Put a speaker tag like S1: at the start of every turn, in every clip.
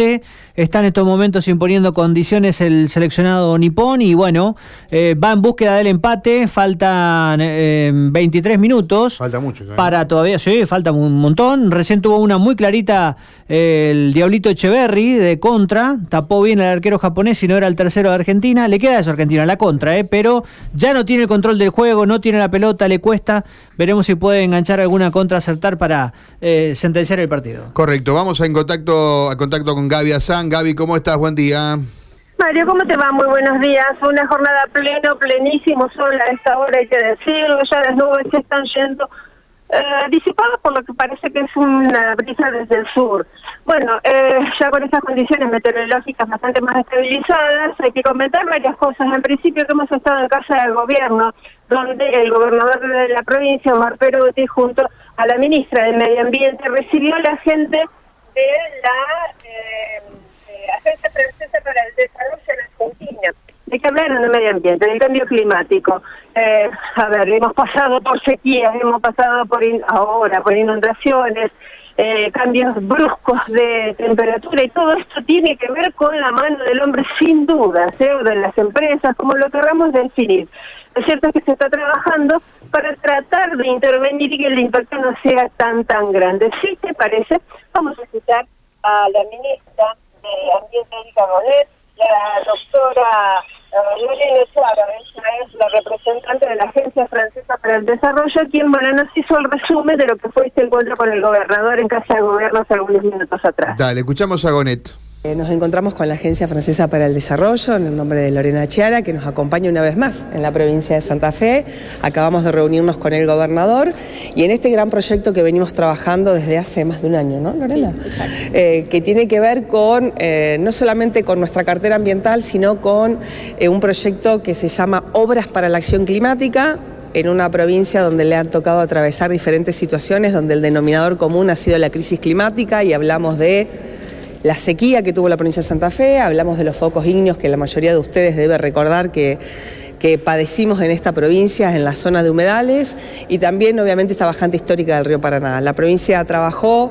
S1: empate. Está en estos momentos imponiendo condiciones el seleccionado nipón y bueno, va en búsqueda del empate. Faltan 23 minutos.
S2: Falta mucho.
S1: Para todavía, sí, falta un montón. Recién tuvo una muy clarita el Diablito Echeverri de contra. Tapó bien al arquero japonés y no era el tercero de Argentina. Le queda eso a Argentina, la contra, pero ya no tiene el control del juego, no tiene la pelota, le cuesta. Veremos si puede enganchar alguna contra, acertar para sentenciar el partido.
S2: Correcto, vamos a contacto con Gaby Azán. Gaby, ¿cómo estás? Buen día.
S3: Mario, ¿cómo te va? Muy buenos días. Una jornada plenísimo sol a esta hora, hay que decirlo. Ya las nubes se están yendo disipadas por lo que parece que es una brisa desde el sur. Bueno, ya con estas condiciones meteorológicas bastante más estabilizadas, hay que comentar varias cosas. En principio que hemos estado en casa del gobierno, donde el gobernador de la provincia, Omar Perotti, junto a la ministra de Medio Ambiente, recibió a la gente de la Agencia Francesa para el Desarrollo en Argentina. ¿De qué hablaron de medio ambiente? Del cambio climático. Hemos pasado por sequías, hemos pasado por inundaciones, cambios bruscos de temperatura, y todo esto tiene que ver con la mano del hombre sin duda, o de las empresas, como lo queramos definir. Lo cierto es que se está trabajando para tratar de intervenir y que el impacto no sea tan grande. Si te parece, vamos a escuchar a la ministra de Ambiente, Erika Bonet, la doctora Lorena Chiara, ella es la representante de la Agencia Francesa para el Desarrollo, quien nos hizo el resumen de lo que fue este encuentro con el gobernador en Casa de Gobierno hace algunos minutos atrás.
S2: Dale, escuchamos a Gonet.
S4: Nos encontramos con la Agencia Francesa para el Desarrollo, en el nombre de Lorena Chiara, que nos acompaña una vez más en la provincia de Santa Fe. Acabamos de reunirnos con el gobernador y en este gran proyecto que venimos trabajando desde hace más de un año, ¿no, Lorena? Sí, que tiene que ver con, no solamente con nuestra cartera ambiental, sino con un proyecto que se llama Obras para la Acción Climática, en una provincia donde le han tocado atravesar diferentes situaciones, donde el denominador común ha sido la crisis climática, y hablamos de la sequía que tuvo la provincia de Santa Fe, hablamos de los focos ígneos que la mayoría de ustedes debe recordar que padecimos en esta provincia, en la zona de humedales, y también obviamente esta bajante histórica del río Paraná. La provincia trabajó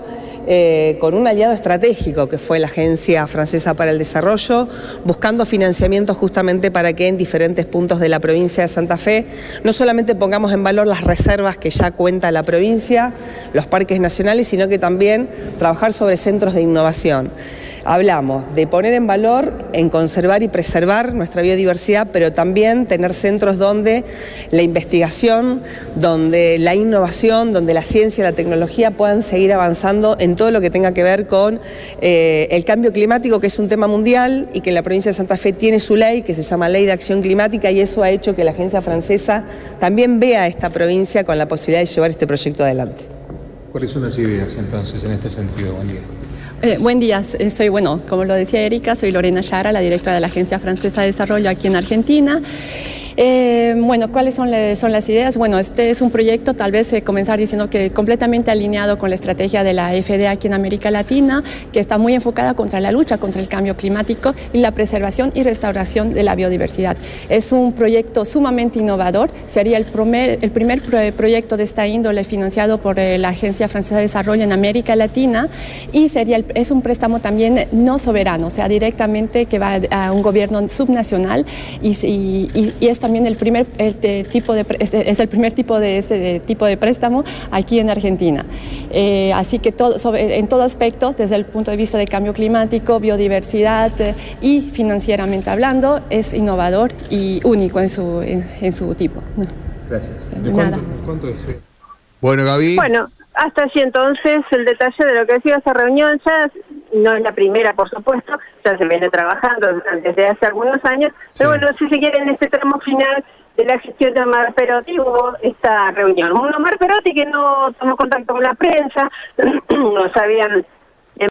S4: con un aliado estratégico que fue la Agencia Francesa para el Desarrollo, buscando financiamiento justamente para que en diferentes puntos de la provincia de Santa Fe no solamente pongamos en valor las reservas que ya cuenta la provincia, los parques nacionales, sino que también trabajar sobre centros de innovación. Hablamos de poner en valor, en conservar y preservar nuestra biodiversidad, pero también tener centros donde la investigación, donde la innovación, donde la ciencia y la tecnología puedan seguir avanzando en todo lo que tenga que ver con el cambio climático, que es un tema mundial y que la provincia de Santa Fe tiene su ley, que se llama Ley de Acción Climática, y eso ha hecho que la Agencia Francesa también vea a esta provincia con la posibilidad de llevar este proyecto adelante.
S5: ¿Cuáles son las ideas entonces en este sentido? Buen día.
S6: Buen día, como lo decía Erika, soy Lorena Chiara, la directora de la Agencia Francesa de Desarrollo aquí en Argentina. ¿Cuáles son las ideas? Bueno, este es un proyecto, tal vez comenzar diciendo que completamente alineado con la estrategia de la FDA aquí en América Latina, que está muy enfocada contra la lucha contra el cambio climático y la preservación y restauración de la biodiversidad. Es un proyecto sumamente innovador, sería el primer proyecto de esta índole financiado por la Agencia Francesa de Desarrollo en América Latina, y es un préstamo también no soberano, o sea, directamente que va a un gobierno subnacional, y es también el primer tipo de este tipo de préstamo aquí en Argentina. Así que en todo aspecto, desde el punto de vista de cambio climático, biodiversidad y financieramente hablando, es innovador y único en su tipo. No.
S5: Gracias.
S2: ¿Cuánto es? Bueno, Gaby.
S3: Bueno, hasta allí entonces el detalle de lo que decía esa reunión. Ya no es la primera, por supuesto, ya se viene trabajando desde hace algunos años, pero bueno, si se quiere, en este tramo final de la gestión de Omar Perotti hubo esta reunión. Un Omar Perotti que no tomó contacto con la prensa, no sabían